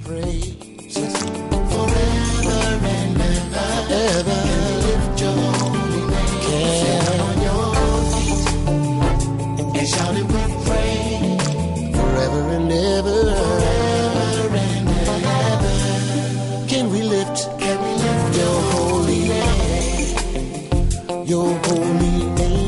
praises forever and ever. Can we lift your holy name? Stand on your feet and shout it with praise forever and ever. Forever and ever. Can we lift your holy name? Your holy name.